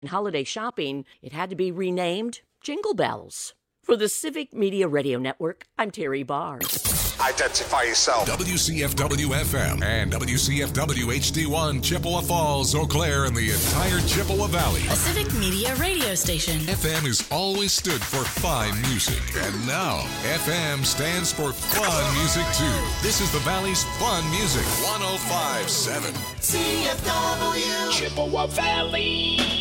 holiday shopping, it had to be renamed Jingle Bells. For the Civic Media Radio Network, I'm Terry Barr. Identify yourself. WCFW-FM and WCFW-HD1, Chippewa Falls, Eau Claire, and the entire Chippewa Valley. A Civic Media radio station. FM has always stood for fine music. And now, FM stands for fun music, too. This is the Valley's fun music. 105.7. CFW. Chippewa Valley.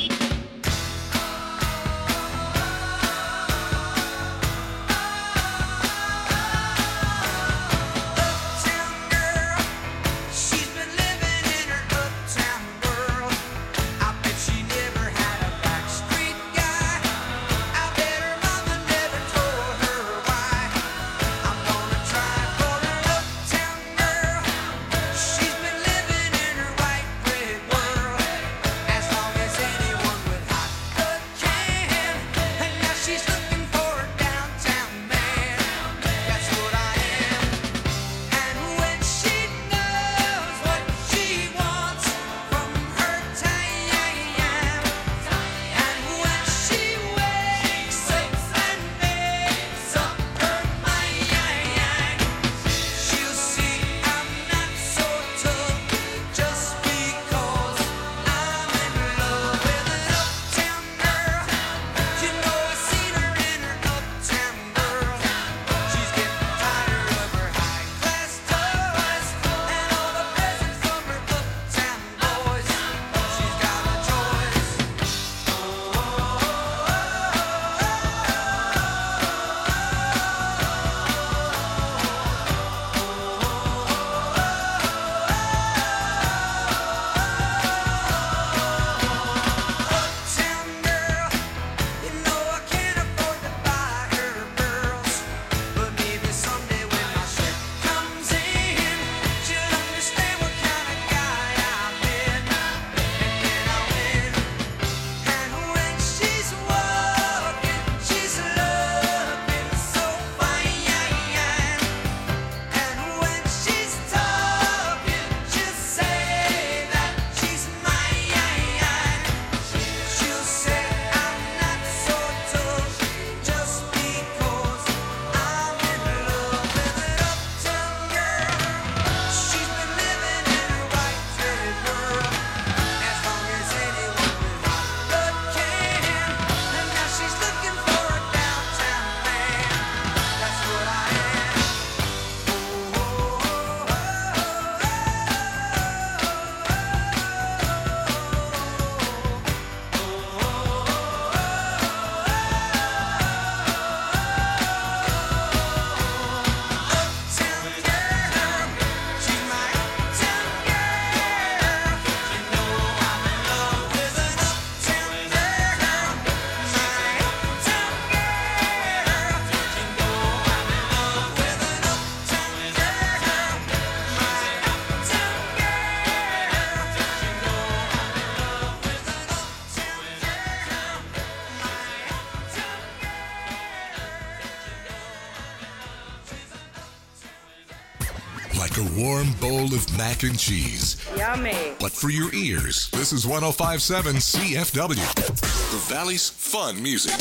Like a warm bowl of mac and cheese. Yummy. But for your ears, this is 105.7 CFW, the Valley's fun music.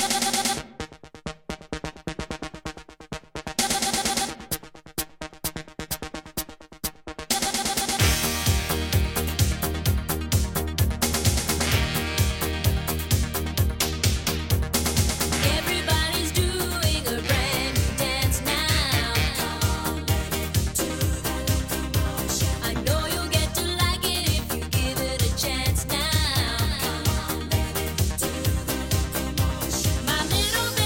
My little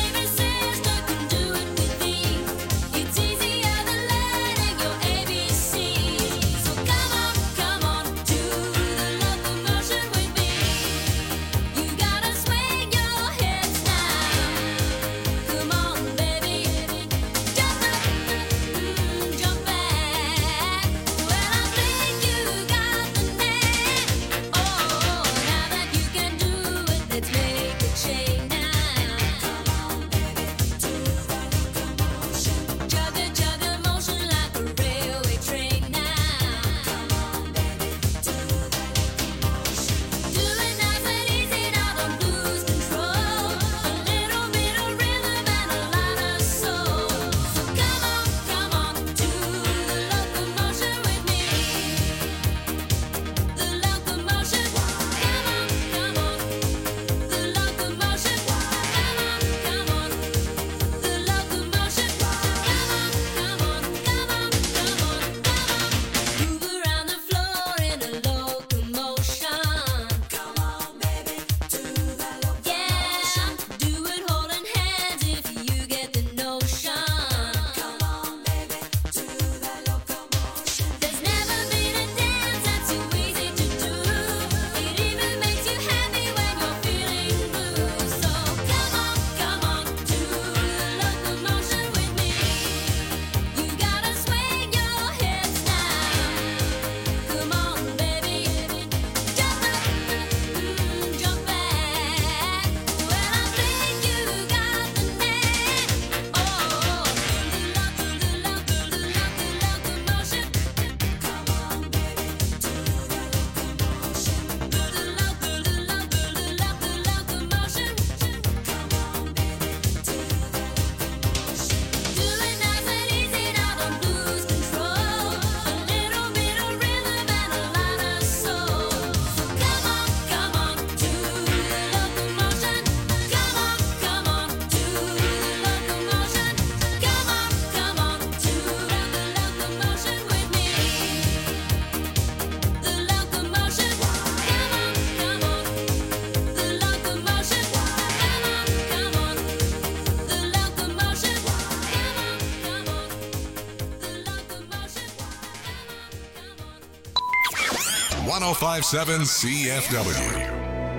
1057 CFW.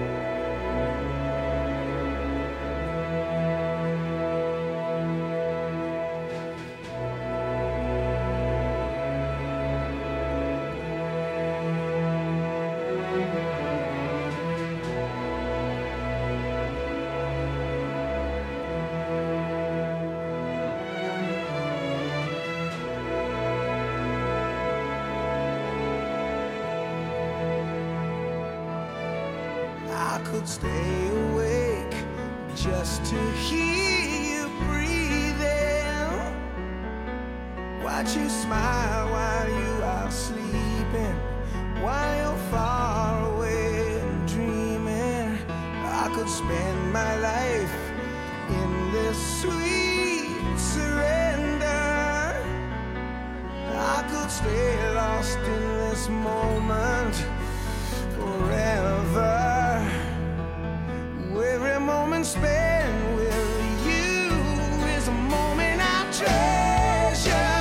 I could stay awake just to hear you breathing. Watch you smile while you are sleeping, while you're far away and dreaming. I could spend my life in this sweet surrender. I could stay lost in this moment forever. Every moment spent with you is a moment I treasure.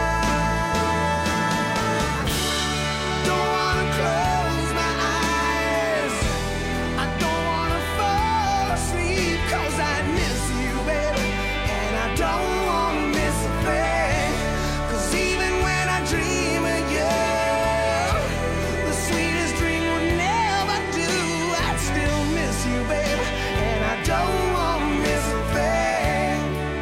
Don't wanna close my eyes, I don't wanna fall asleep, 'cause I miss you, baby, and I don't wanna miss a thing. 'Cause even when I dream of you, the sweetest dream would never do. I'd still miss you, baby, and I don't wanna miss a thing.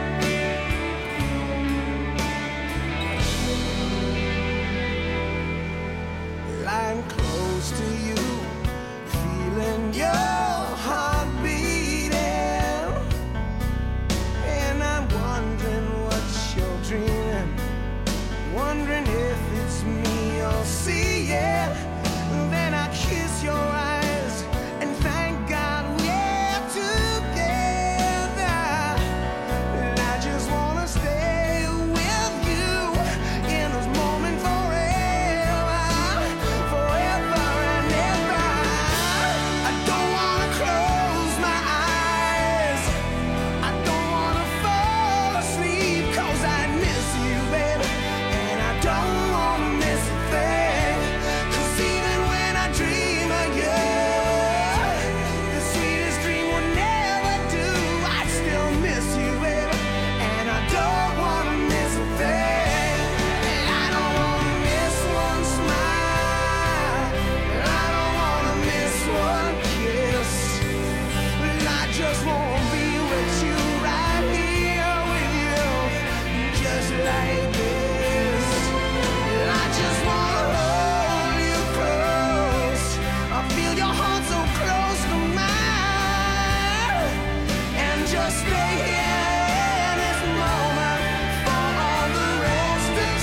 Lying close to you, feeling your heart beating, and I'm wondering what you're dreaming, wondering if it's me you're seeing. Then I kiss your eyes and thank God we're together. And I just wanna stay with you in this moment forever, forever and ever. I don't wanna close my eyes, I don't wanna fall asleep, 'cause I miss you, baby, and I don't wanna miss a thing. 'Cause even when I dream of you, the sweetest dream would never do. I'd still miss you, baby, and I don't wanna miss a thing. And I don't wanna miss one smile, and I don't wanna miss one kiss. And I just wanna be with you, right here with you, just like this. And I just wanna hold you close, I feel your heart so close to mine, and just stay here in this moment for all the rest of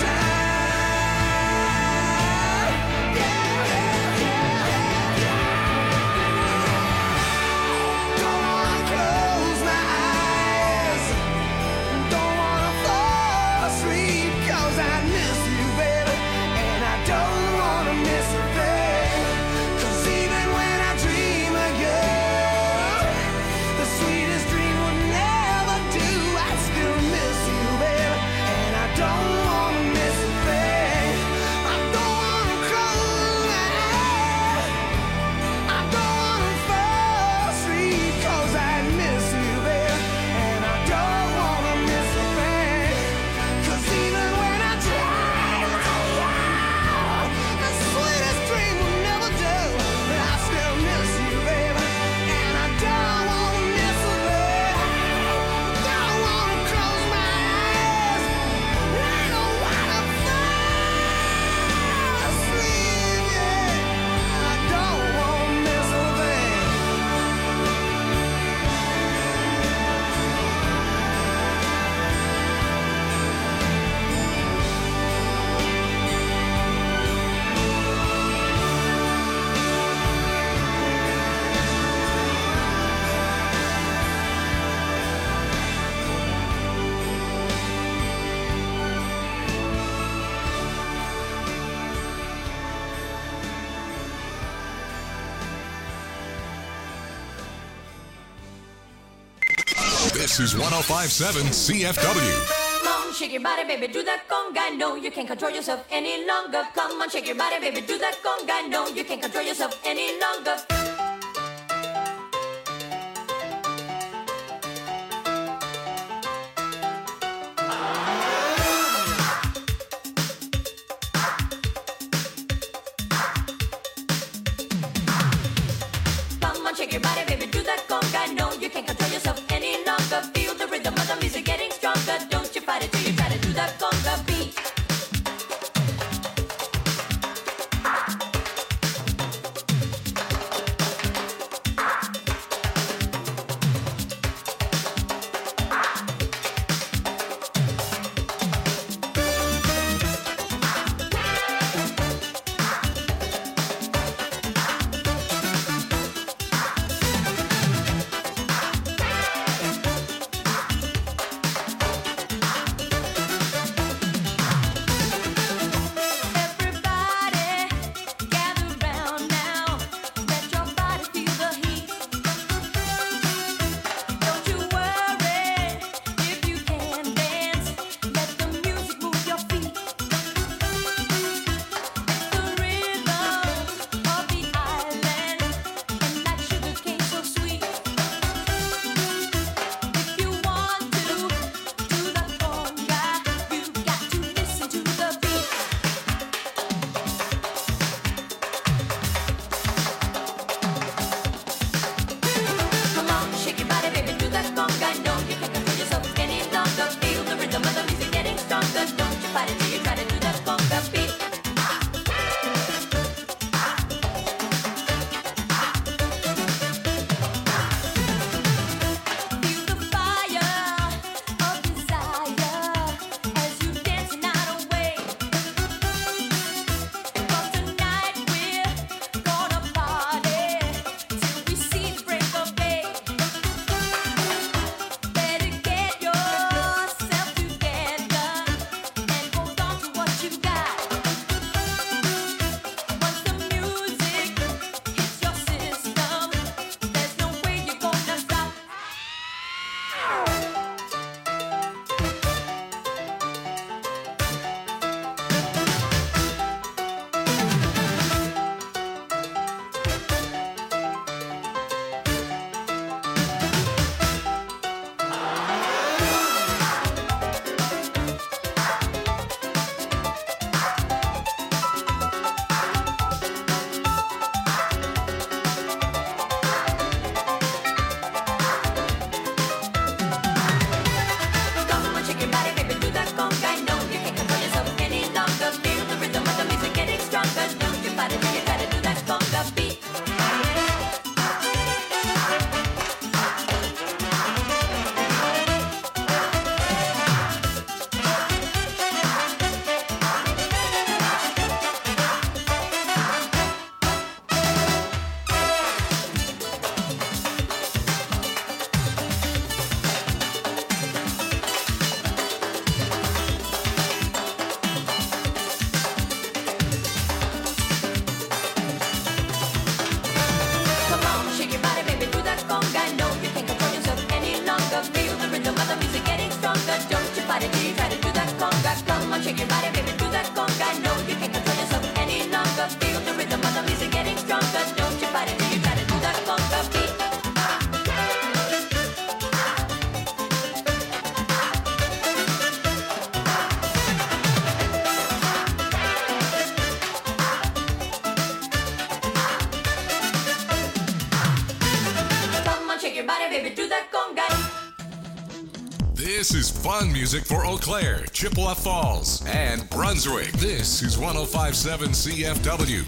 time. Yeah, yeah, yeah, yeah. Don't wanna close my eyes, don't wanna fall asleep, 'cause I miss you, baby, and I don't wanna miss a thing. 'Cause even when I dream of you, the sweetest dream would never do. I still miss you, baby, and I don't wanna miss a thing. I don't wanna close my eyes, I don't wanna fall asleep, 'cause I miss you, baby, and I don't wanna miss a thing. 'Cause even when I dream of you, the sweetest dream will never do. But I still miss you, baby, and I don't wanna miss a thing. Don't wanna close my eyes, I don't wanna fall asleep, yeah. I don't wanna miss a thing. This is 1057 CFW. on, shake your body, baby, do that conga. No, you can't control yourself any longer. Come on, shake your body, baby, do that conga. No, you can't control yourself any longer. Come on, shake your body, baby, do that conga. No, you can't control yourself any longer. Feel the rhythm of the music getting stronger. Don't you fight it till you try to do that conga beat. This is fun music for Eau Claire, Chippewa Falls, and Brunswick. This is 105.7 CFW.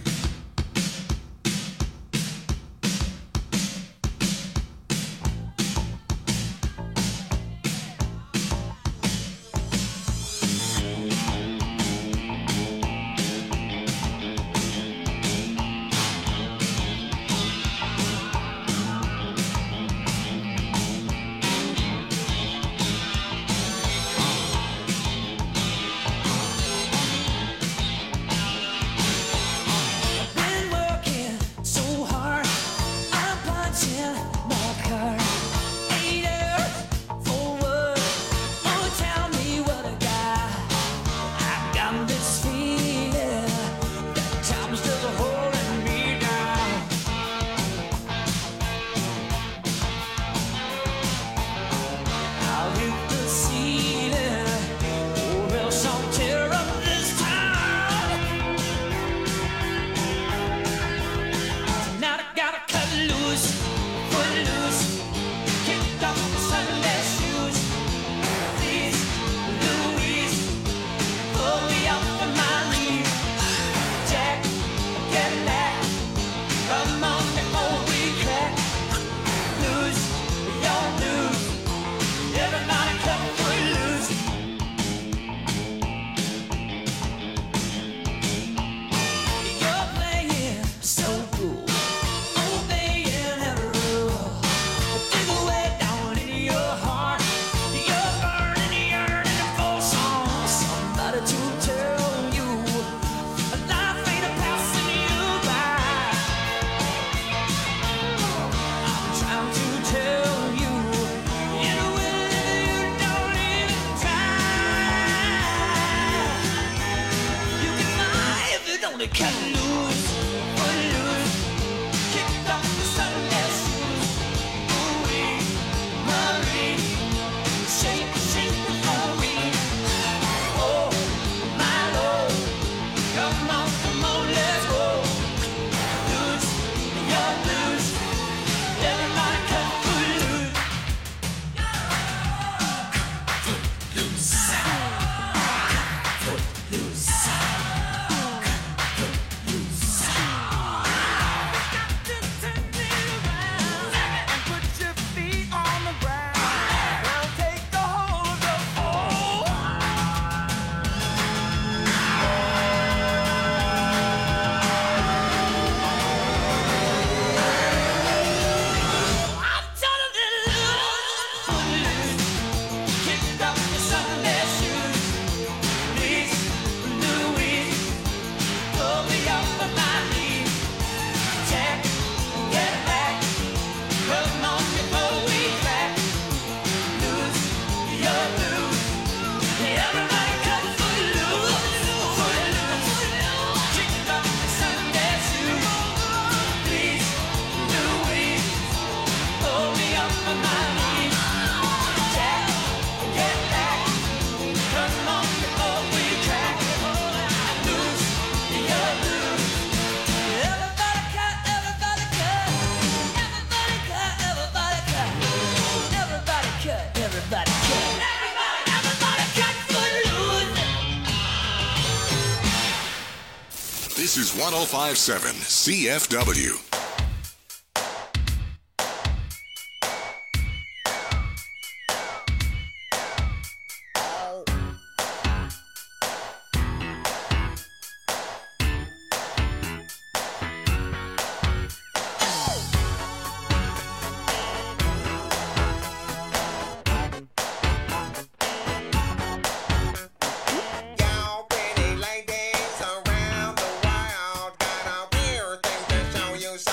This is 105.7 CFW. Y'all pretty ladies around the world got a weird thing to show you.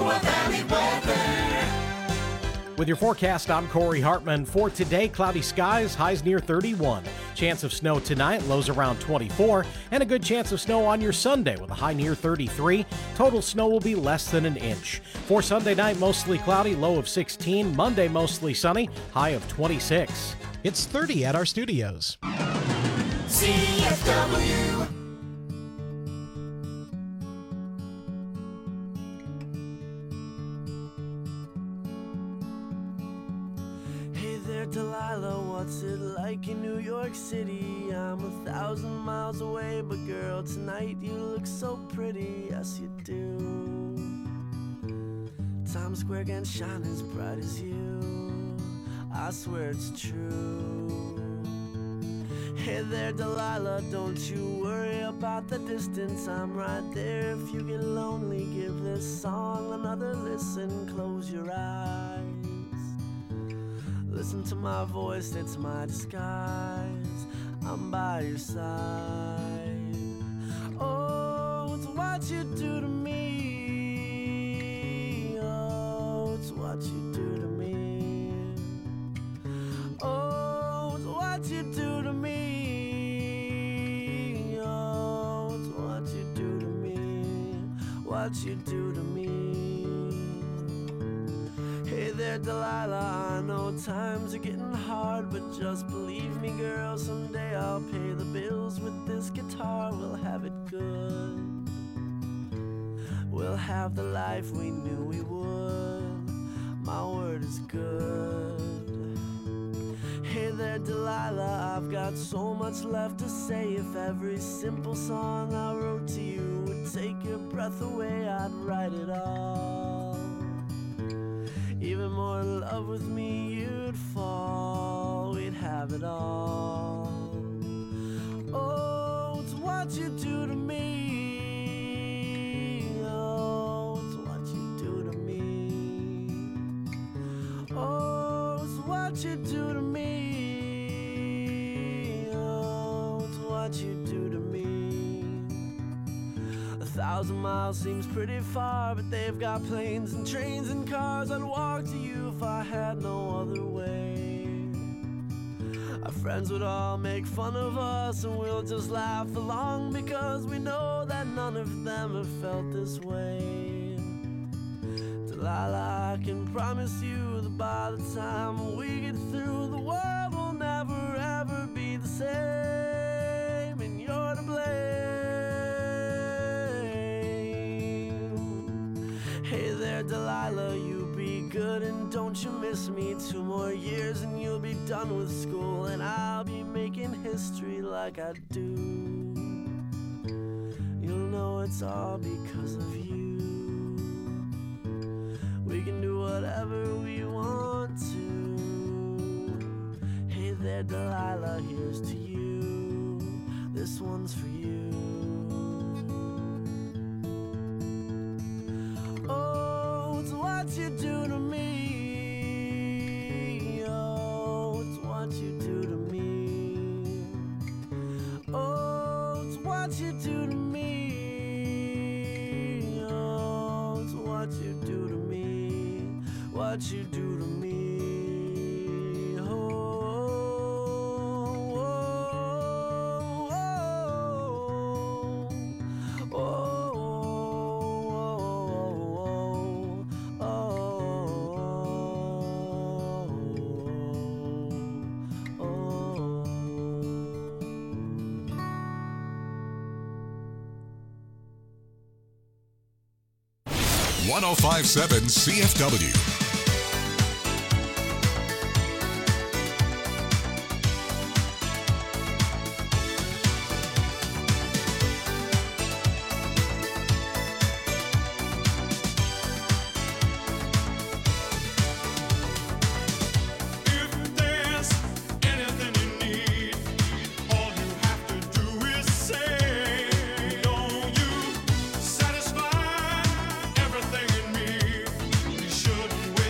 Chippewa Valley weather. With your forecast, I'm Corey Hartman. For today, cloudy skies, highs near 31. Chance of snow tonight, lows around 24. And a good chance of snow on your Sunday with a high near 33. Total snow will be less than an inch. For Sunday night, mostly cloudy, low of 16. Monday, mostly sunny, high of 26. It's 30 at our studios. CFW. Hey there, Delilah, what's it like in New York City? I'm 1,000 miles away, but girl, tonight you look so pretty, yes you do. Times Square can shine as bright as you, I swear it's true. Hey there, Delilah, don't you worry about the distance, I'm right there. If you get lonely, give this song another listen, close your eyes. Listen to my voice, it's my disguise. I'm by your side. Oh, it's what you do to me. Oh, it's what you do to me. Oh, it's what you do to me. Oh, it's what you do to me. What you do to me. Hey there, Delilah, I know times are getting hard, but just believe me, girl, someday I'll pay the bills with this guitar. We'll have it good. We'll have the life we knew we would. My word is good. Hey there, Delilah, I've got so much left to say. If every simple song I wrote to you would take your breath away, I'd write it all. Even more in love with me, you'd fall. We'd have it all. Oh, it's what you do to me. Oh, it's what you do to me. Oh, it's what you do to me. Oh, it's what you do to me. 1,000 miles seems pretty far, but they've got planes and trains and cars. I'd walk to you if I had no other way. Our friends would all make fun of us, and we'll just laugh along, because we know that none of them have felt this way. Delilah, I can promise you that by the time we get through, the world will never ever be the same, and you're to blame. Hey there, Delilah, you be good and don't you miss me. 2 more years and you'll be done with school, and I'll be making history like I do. You'll know it's all because of you. We can do whatever we want to. Hey there, Delilah, here's to you. This one's for you. Oh, it's what you do to me. Oh, it's what you do to me. Oh, it's what you do to me. Oh, it's what you do to me. What you do to me. .1057 CFW. Satisfy everything in me. You shouldn't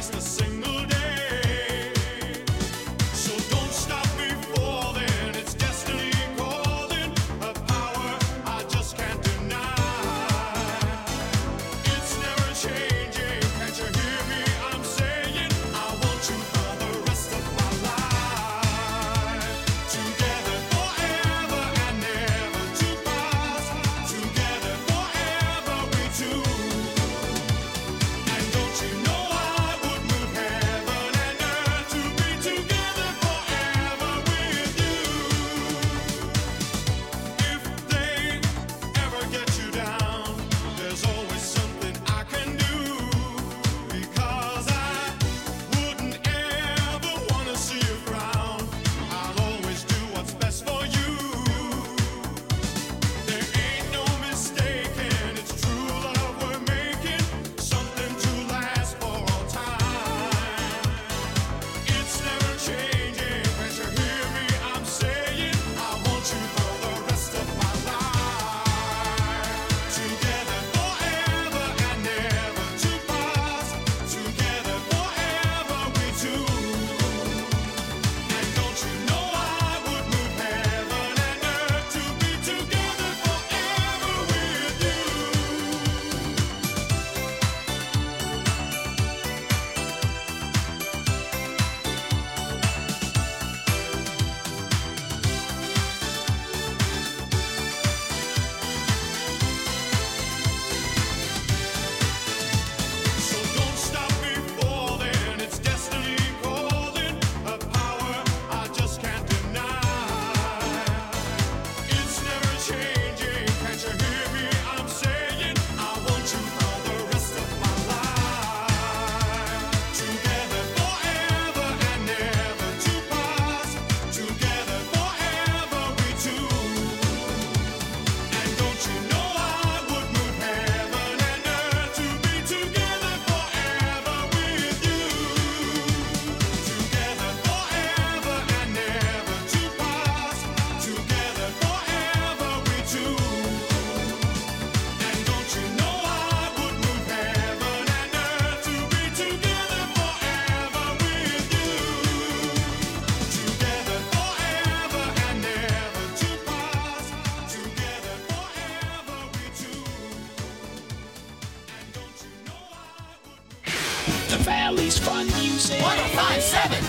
Valley's Fun Music. 1057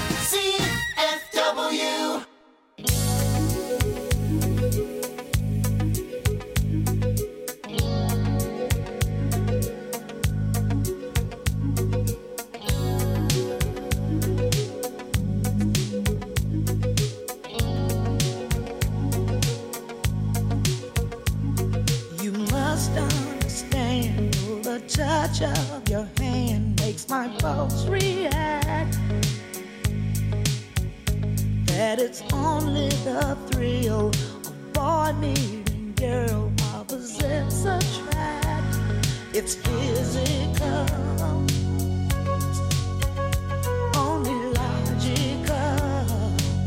CFW. You must understand, the touch of your hand makes my pulse react. That it's only the thrill of boy meeting girl opposites attract. It's physical, only logical.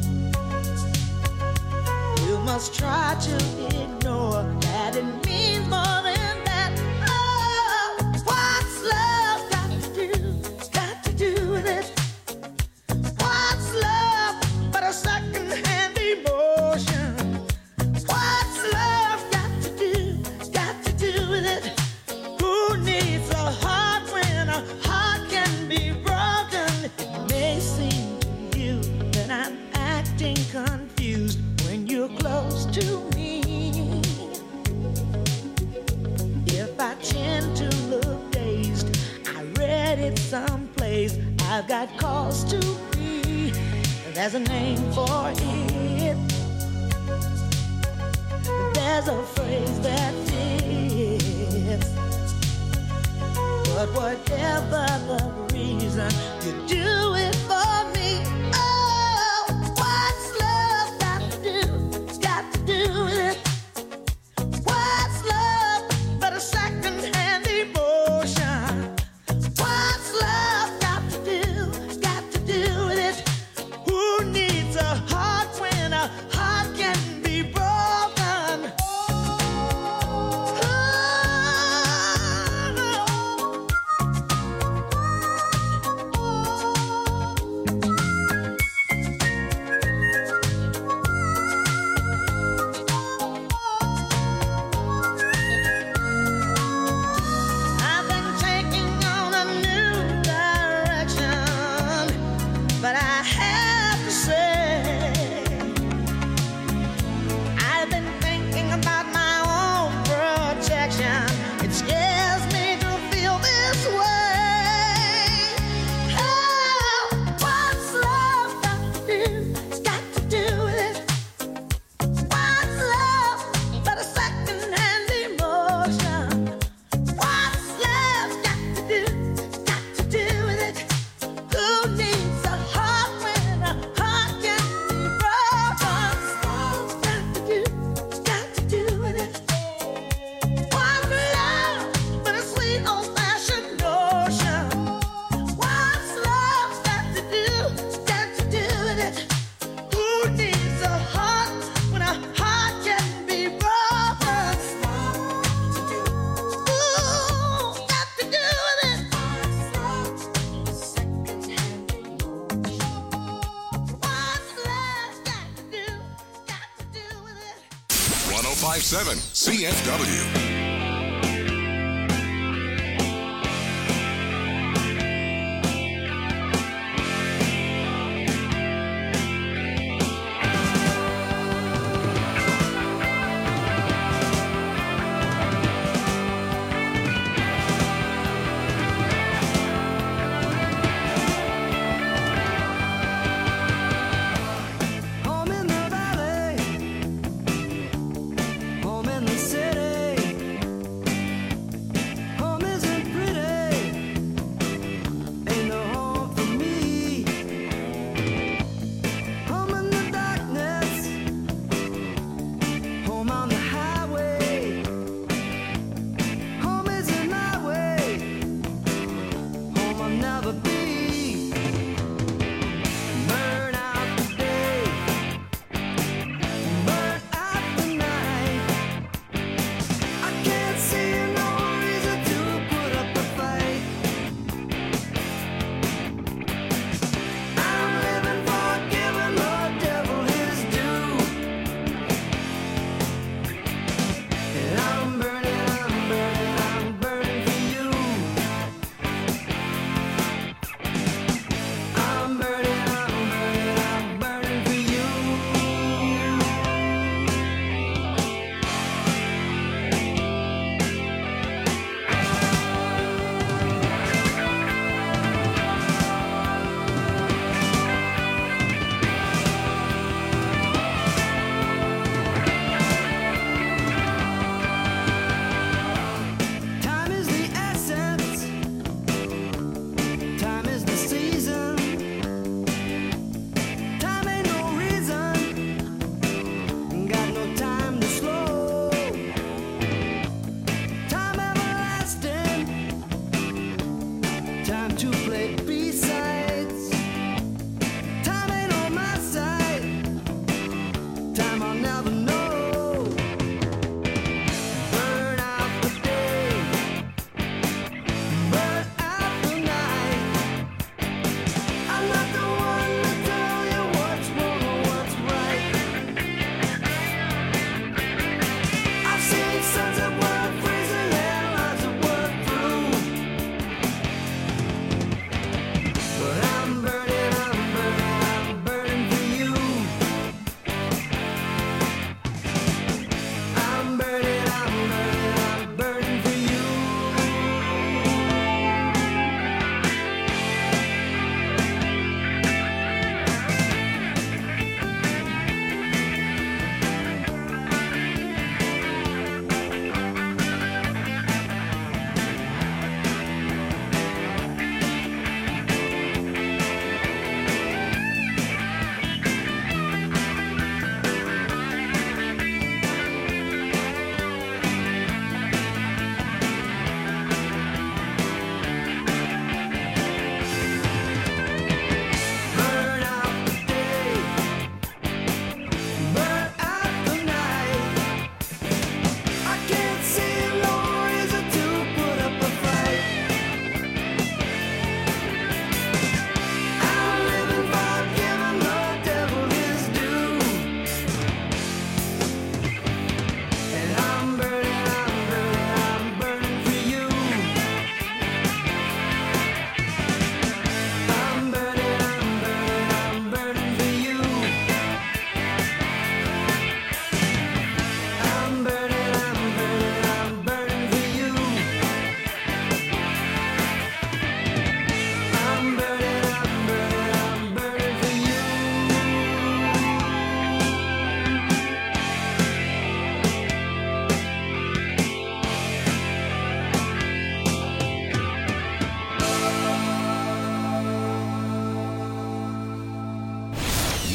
You must try to ignore that it means more than that. Oh, what's love got to do? Got to do with it. What's love but a second-hand emotion? What's love got to do? Got to do with it. Who needs a heart when a heart can be broken? It may seem to you that I'm acting confused when you're close to me. If I tend to look dazed, I read it someplace. I've got cause to be. There's a name for it. There's a phrase that fits. But whatever the reason, you do it for me. Oh, what's love got to do? Got to do with it. What's love but a second-hand emotion? What's love got to do? Got to do with it. Who needs a heart when a heart can be broken? I've been taking on a new direction, but I have to say, I've been thinking about my own protection. It scares me to feel this way. Oh, what's love got to do? Got to do with it. What's love but a second-hand emotion? What's love got to do? Got to do with it. Who needs a heart when a heart can be broken? Got to do with it. What's love but a sweet old-fashioned notion? What's love got to do? Got to do with it. Who needs a heart when a heart can be broken? Ooh, got to do with it. What's love got to do? Got to do with it. 1057 CFW. Home in the valley, home in the city.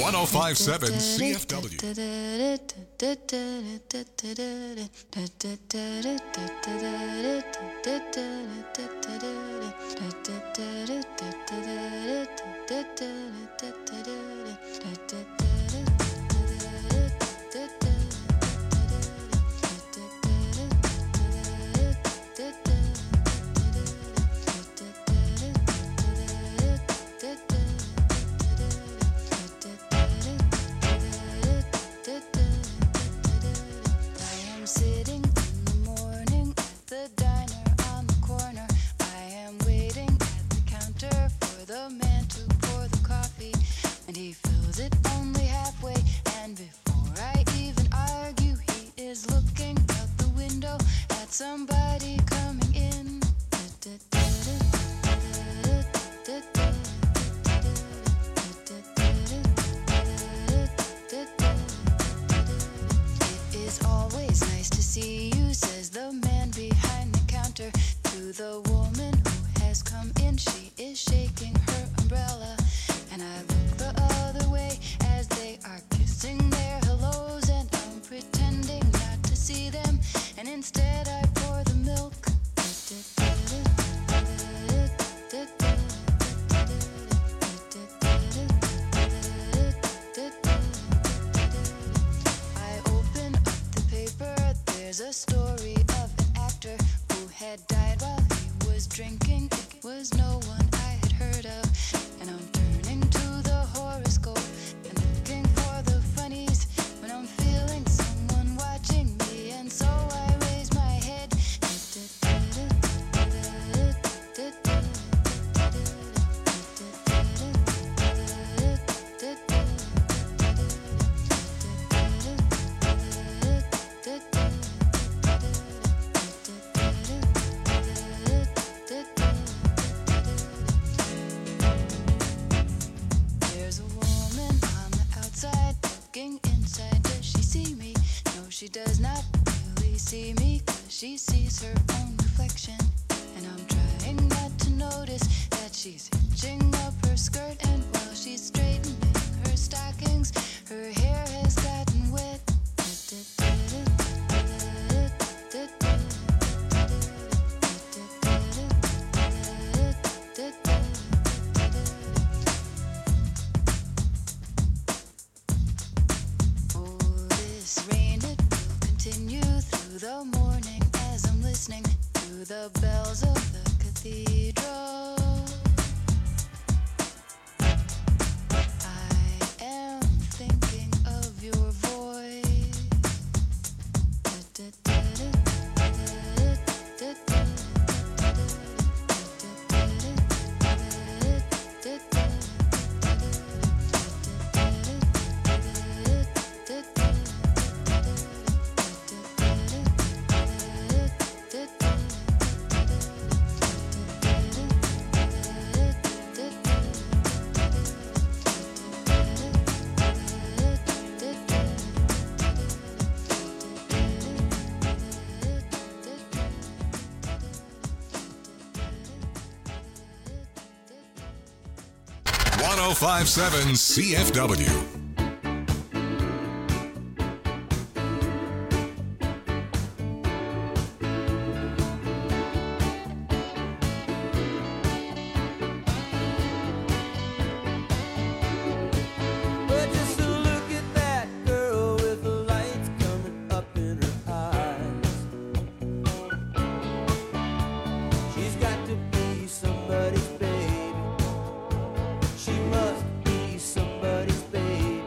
1057 CFW. Sitting in the morning at the diner on the corner. I am waiting at the counter for the man to pour the coffee, and he fills it only halfway. And before I even argue, he is looking out the window at somebody coming in. It is always nice to see you, says the man behind the counter to the woman who has come in. She is shaking her umbrella, and I look the other way as they are kissing their hellos, and I'm pretending not to see them, and instead I pour the milk. I open up the paper, there's a story of an actor who had died while he was drinking. It was no one I had heard of, and I'm turning to the horoscope and looking for the funnies when I'm feeling someone watching me, and so I raise my head. There's a woman on the outside looking inside. Does she see me? No, she does not really see me, 'cause she sees her own reflection. And I'm trying not to notice that she's hitching up her skirt, and while she's straightening her stockings, her hair has gotten wet. Oh, this rain, it will continue through the morning as I'm listening to the bells of the cathedral. I am thinking of your voice. .1057 CFW. But just to look at that girl with the lights coming up in her eyes. She's got to be somebody's baby. She must be somebody's baby.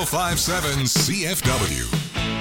1057 CFW.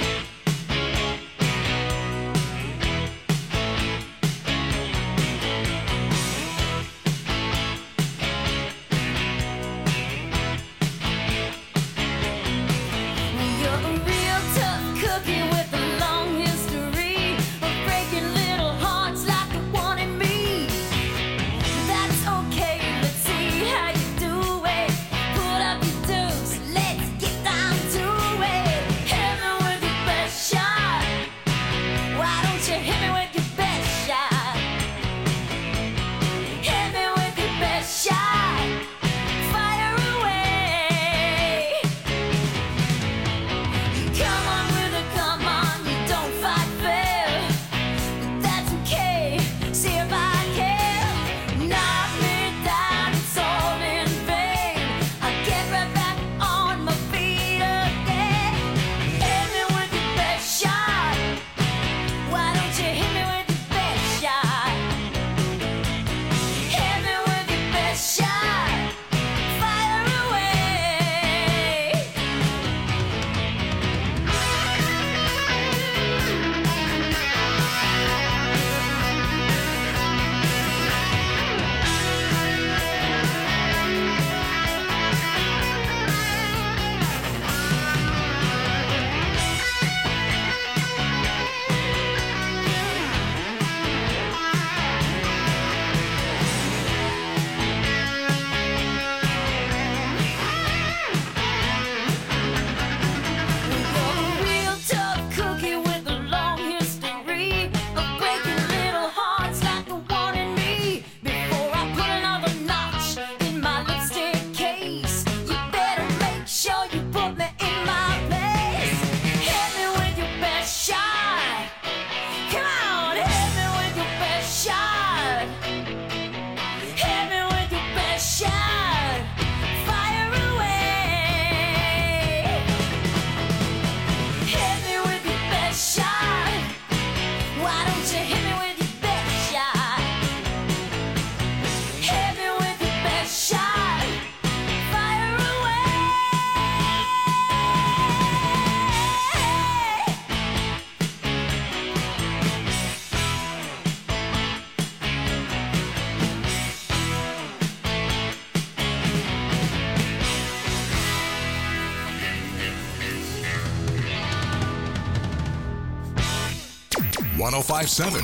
.1057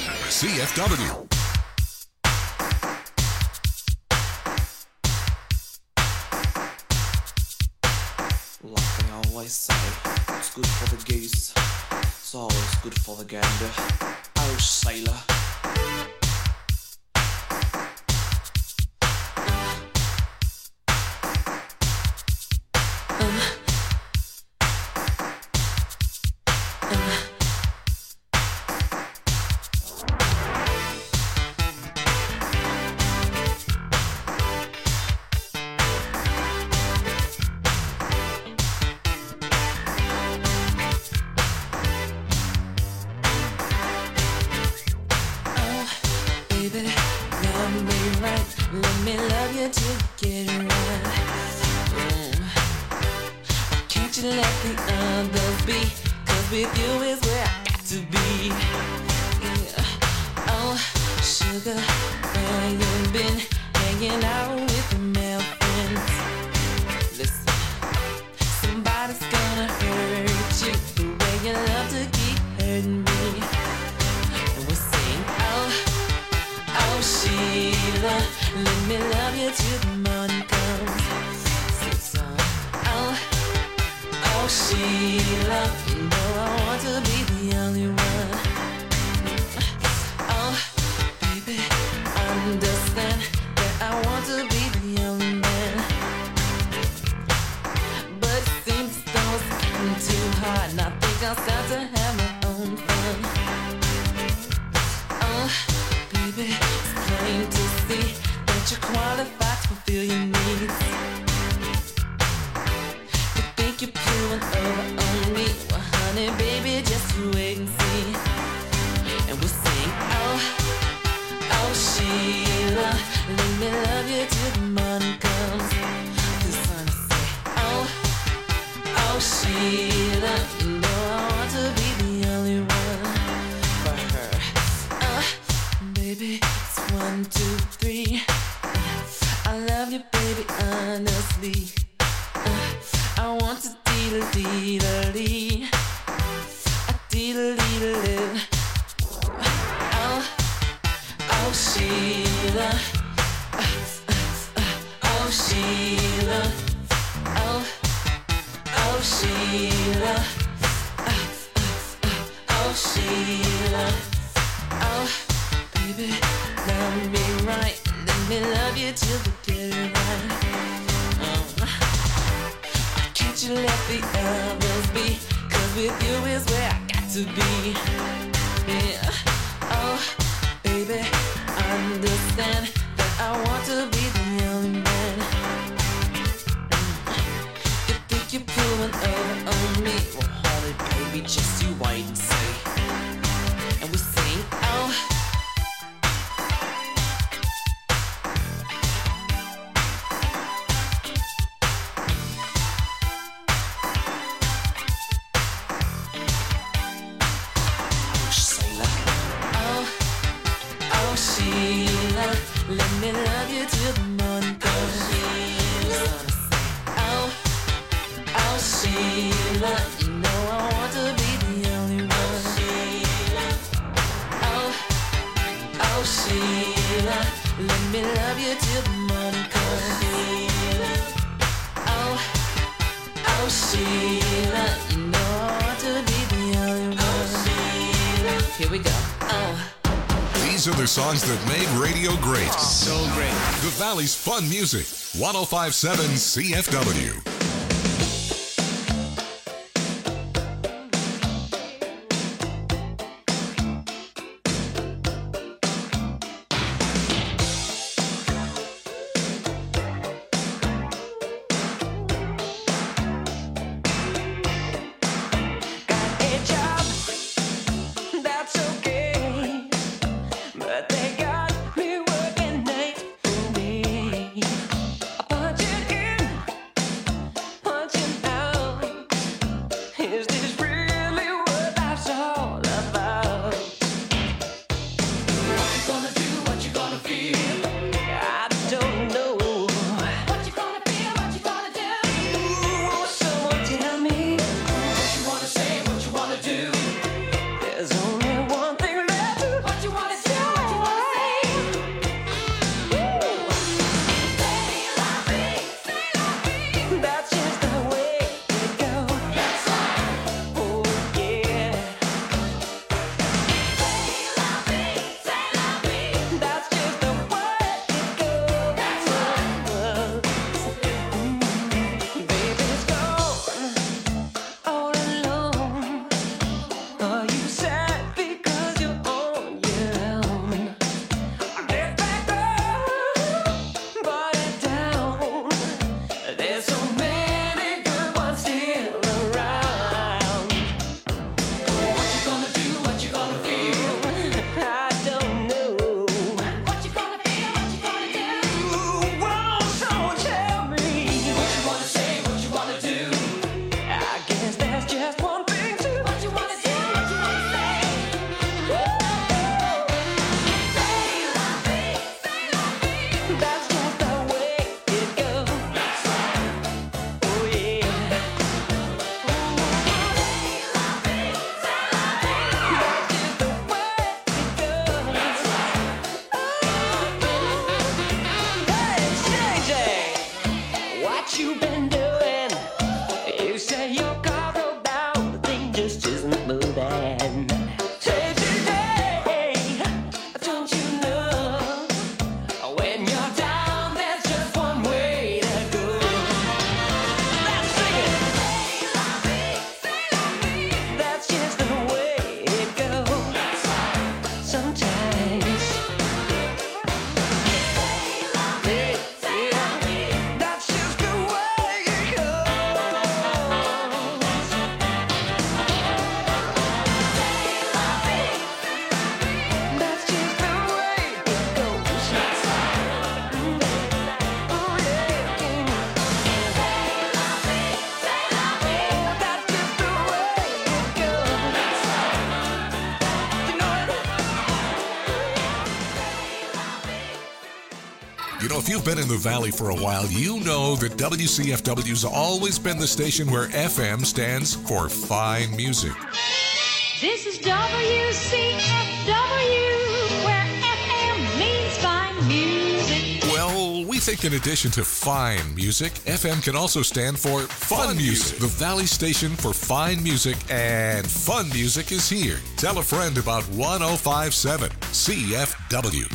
CFW. Like I always say, it's good for the goose, it's always good for the gander. Oh, sailor. Oh, Sheila, you know I want to be the only one for her. Baby, it's 1, 2, 3. I love you, baby, honestly. I want to dee-da-dee-da-dee. Dee-da-dee-da-dee. Oh, Sheila. Oh, Sheila. Oh, Sheila. Oh, Sheila. Oh, baby, love me right. Let me love you till the get it right. Can't you let the others be? 'Cause with you is where I got to be. Yeah. Oh, baby, understand that I want to be the only man. You think you're pulling over on me? Well, hold it, baby, just you wait and see. And we sing, oh. Sheila, let me love you till the morning comes. Oh, Sheila, you know I want to be the only one. Oh, Sheila, let me love you till the morning comes. Oh, Sheila, you know I want to be the only one. Here we go. Oh. These are the songs that made radio great. So great. The Valley's fun music. 105.7 CFW. You know, if you've been in the Valley for a while, you know that WCFW's always been the station where FM stands for fine music. This is WCFW, where FM means fine music. Well, we think in addition to fine music, FM can also stand for fun music. The Valley station for fine music and fun music is here. Tell a friend about 105.7 CFW.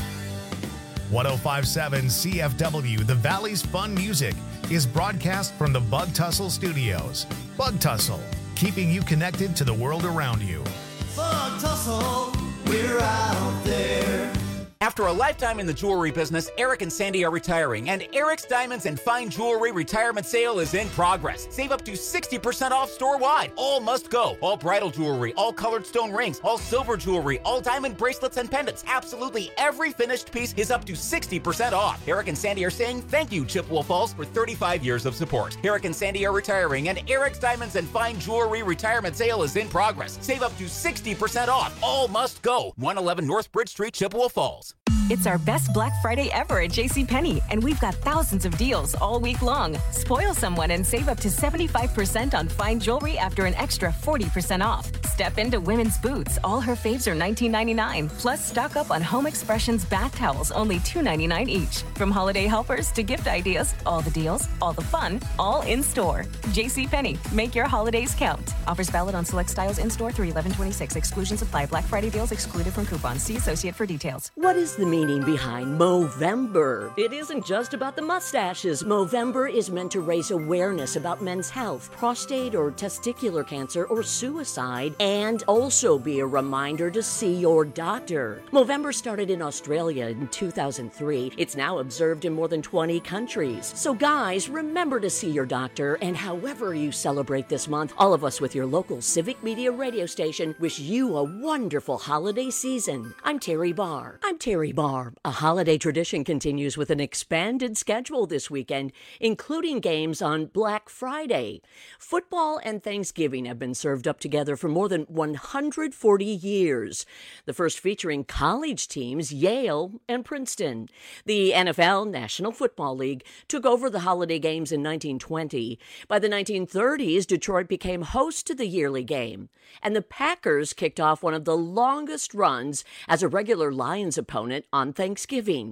105.7 CFW, the Valley's Fun Music, is broadcast from the Bug Tussle Studios. Bug Tussle, keeping you connected to the world around you. Bug Tussle, we're out there. After a lifetime in the jewelry business, Eric and Sandy are retiring, and Eric's Diamonds and Fine Jewelry retirement sale is in progress. Save up to 60% off store-wide. All must go. All bridal jewelry, all colored stone rings, all silver jewelry, all diamond bracelets and pendants. Absolutely every finished piece is up to 60% off. Eric and Sandy are saying thank you, Chippewa Falls, for 35 years of support. Eric and Sandy are retiring, and Eric's Diamonds and Fine Jewelry retirement sale is in progress. Save up to 60% off. All must go. 111 North Bridge Street, Chippewa Falls. It's our best Black Friday ever at JCPenney, and we've got thousands of deals all week long. Spoil someone and save up to 75% on fine jewelry after an extra 40% off. Step into women's boots. All her faves are $19.99. Plus, stock up on Home Expressions bath towels, only $2.99 each. From holiday helpers to gift ideas, all the deals, all the fun, all in store. JCPenney, make your holidays count. Offers valid on select styles in store through 11/26. Exclusions apply. Black Friday deals excluded from coupons. See associate for details. What is the meaning behind Movember? It isn't just about the mustaches. Movember is meant to raise awareness about men's health, prostate or testicular cancer, or suicide, and also be a reminder to see your doctor. Movember started in Australia in 2003. It's now observed in more than 20 countries. So guys, remember to see your doctor, and however you celebrate this month, all of us with your local Civic Media radio station wish you a wonderful holiday season. I'm Terry Barr. A holiday tradition continues with an expanded schedule this weekend, including games on Black Friday. Football and Thanksgiving have been served up together for more than 140 years. The first featuring college teams, Yale and Princeton. The NFL, National Football League, took over the holiday games in 1920. By the 1930s, Detroit became host to the yearly game. And the Packers kicked off one of the longest runs as a regular Lions opponent on Thanksgiving.